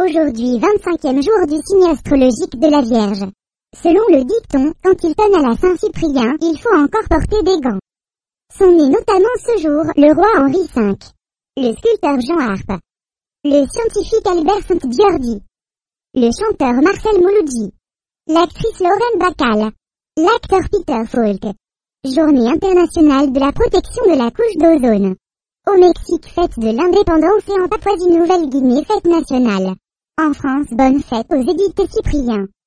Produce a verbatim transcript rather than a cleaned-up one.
Aujourd'hui vingt-cinquième jour du signe astrologique de la Vierge. Selon le dicton, quand il sonne à la Saint-Cyprien, il faut encore porter des gants. Sont nés notamment ce jour le roi Henri cinq, le sculpteur Jean Arp, le scientifique Albert Szent-Györgyi, le chanteur Marcel Mouloudji, l'actrice Lauren Bacall, l'acteur Peter Falk. Journée internationale de la protection de la couche d'ozone. Au Mexique, fête de l'indépendance, et en Papouasie-Nouvelle-Guinée, fête nationale. En France, bonne fête aux Édith Cyprien.